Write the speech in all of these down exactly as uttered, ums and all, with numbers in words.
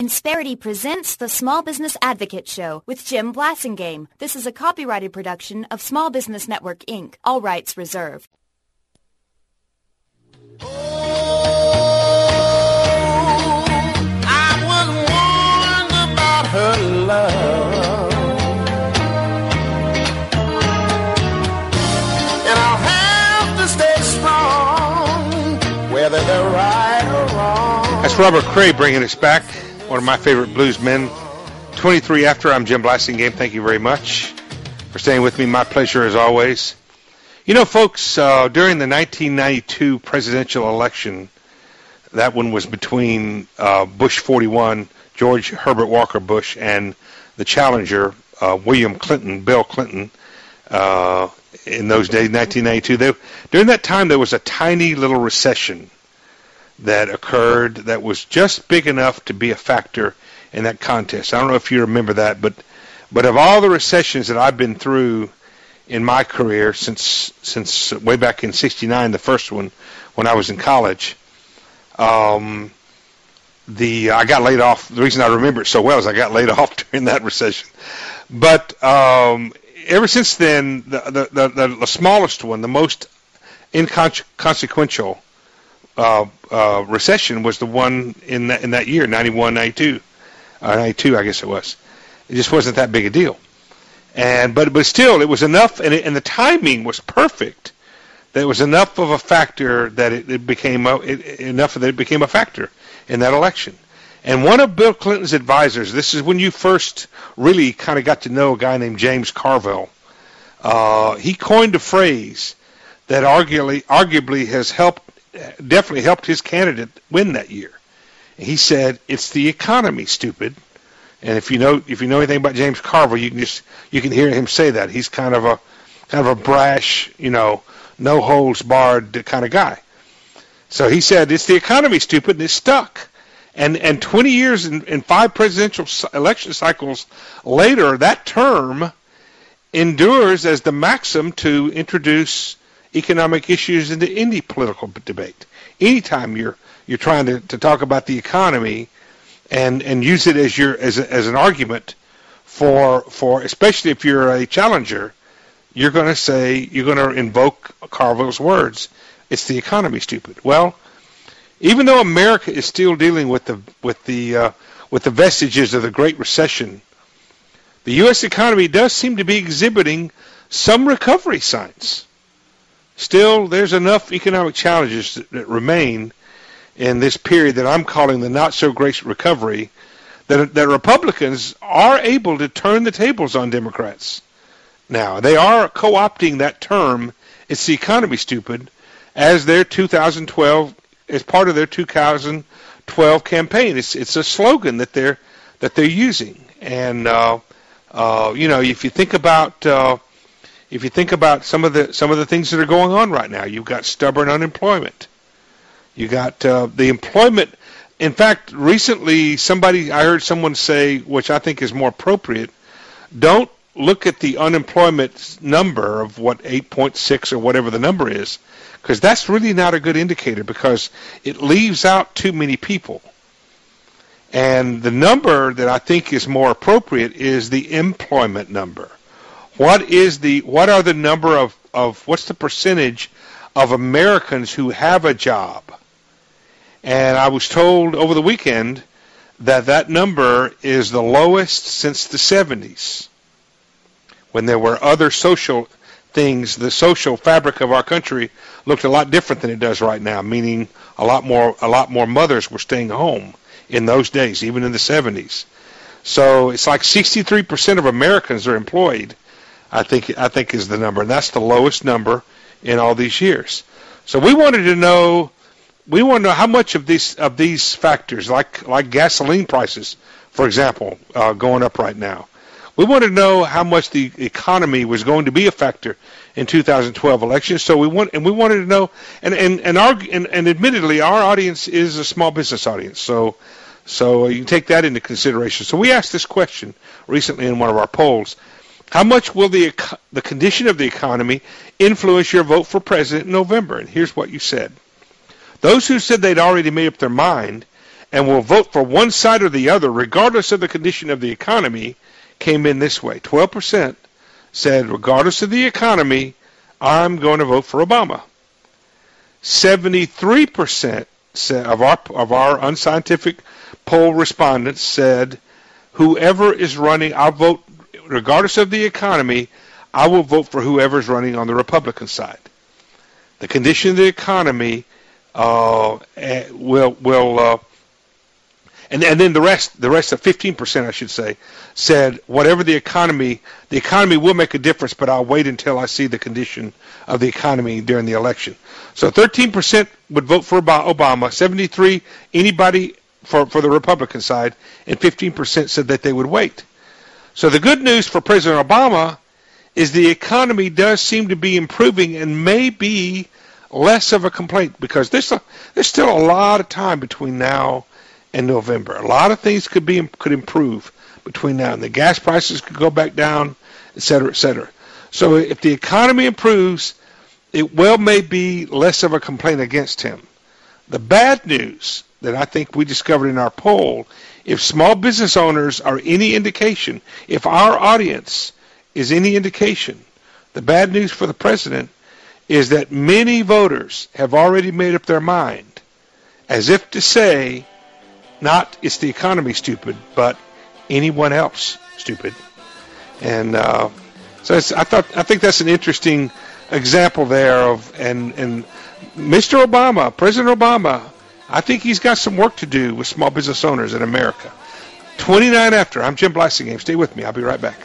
Insperity presents the Small Business Advocate Show with Jim Blasingame. This is a copyrighted production of Small Business Network, Incorporated. All rights reserved. Oh, I was warned about her love, and I'll have to stay strong, whether they're right or wrong. That's Robert Cray bringing us back. One of my favorite blues men. twenty-three after, I'm Jim Blasingame. Thank you very much for staying with me. My pleasure as always. You know, folks, uh, during the nineteen ninety-two presidential election, that one was between uh, Bush forty-one, George Herbert Walker Bush, and the challenger, uh, William Clinton, Bill Clinton, uh, in those days, nineteen ninety-two. They, during that time, there was a tiny little recession that occurred that was just big enough to be a factor in that contest. I don't know if you remember that, but but of all the recessions that I've been through in my career since since way back in sixty-nine, the first one when I was in college, um, the I got laid off. The reason I remember it so well is I got laid off during that recession. But um, ever since then, the the, the the smallest one, the most inconsequential Uh, uh, recession was the one in that, in that year, ninety-one, ninety-two, uh, ninety-two, I guess it was. It just wasn't that big a deal, and but but still, it was enough, and, it, and the timing was perfect. That it was enough of a factor that it, it became a, it, enough that it became a factor in that election. And one of Bill Clinton's advisors, this is when you first really kind of got to know a guy named James Carville. Uh, he coined a phrase that arguably arguably has helped. Definitely helped his candidate win that year. He said, "It's the economy, stupid." And if you know if you know anything about James Carville, you can just you can hear him say that. He's kind of a kind of a brash, you know, no holds barred kind of guy. So he said, "It's the economy, stupid," and it stuck. And and twenty years and, and five presidential election cycles later, that term endures as the maxim to introduce economic issues into any political debate. Anytime you're you're trying to, to talk about the economy and and use it as your as a, as an argument for for especially if you're a challenger, you're going to say you're going to invoke Carville's words. It's the economy, stupid. Well, even though America is still dealing with the with the uh, with the vestiges of the Great Recession, the U S economy does seem to be exhibiting some recovery signs. Still, there's enough economic challenges that, that remain in this period that I'm calling the not-so-great recovery that, that Republicans are able to turn the tables on Democrats. Now, they are co-opting that term, "It's the economy, stupid," as their two thousand twelve, as part of their two thousand twelve campaign. It's it's a slogan that they're that they're using, and uh, uh, you know, if you think about uh, If you think about some of the some of the things that are going on right now, you've got stubborn unemployment. You got uh, the employment. In fact, recently somebody I heard someone say, which I think is more appropriate, don't look at the unemployment number of what eight point six or whatever the number is, because that's really not a good indicator because it leaves out too many people. And the number that I think is more appropriate is the employment number. What is the what are the number of, of what's the percentage of Americans who have a job? And I was told over the weekend that that number is the lowest since the seventies, when there were other social things. The social fabric of our country looked a lot different than it does right now, meaning a lot more a lot more mothers were staying home in those days, even in the seventies. So it's like sixty-three percent of Americans are employed. I think I think is the number, and that's the lowest number in all these years. So we wanted to know, we want to know how much of these of these factors, like like gasoline prices, for example, uh, going up right now. We wanted to know how much the economy was going to be a factor in two thousand twelve elections. So we want, and we wanted to know, and and and our and, and admittedly, our audience is a small business audience. So so you can take that into consideration. So we asked this question recently in one of our polls. How much will the the condition of the economy influence your vote for president in November? And here's what you said. Those who said they'd already made up their mind and will vote for one side or the other, regardless of the condition of the economy, came in this way. twelve percent said, regardless of the economy, I'm going to vote for Obama. seventy-three percent said, of our of our unscientific poll respondents said, whoever is running, I'll vote, regardless of the economy, I will vote for whoever is running on the Republican side. The condition of the economy uh, will will uh, and and then the rest the rest of fifteen percent, I should say, said whatever the economy the economy will make a difference, but I'll wait until I see the condition of the economy during the election. So thirteen percent would vote for Obama, seventy-three anybody for for the Republican side, and fifteen percent said that they would wait. So the good news for President Obama is the economy does seem to be improving and may be less of a complaint, because there's a, there's still a lot of time between now and November. A lot of things could be could improve between now and the gas prices could go back down, et cetera, et cetera. So if the economy improves, it well may be less of a complaint against him. The bad news that I think we discovered in our poll, if small business owners are any indication, if our audience is any indication, the bad news for the president is that many voters have already made up their mind, as if to say, not it's the economy stupid, but anyone else stupid. And uh, so it's, I thought I think that's an interesting example there of and and Mister Obama, President Obama, I think he's got some work to do with small business owners in America. twenty-nine after. I'm Jim Blasingame. Stay with me. I'll be right back.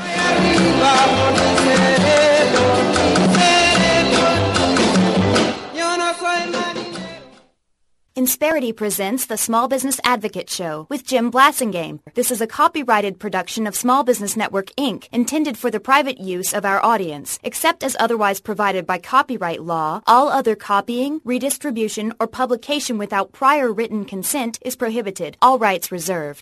Insperity presents the Small Business Advocate Show with Jim Blasingame. This is a copyrighted production of Small Business Network, Incorporated, intended for the private use of our audience. Except as otherwise provided by copyright law, all other copying, redistribution, or publication without prior written consent is prohibited. All rights reserved.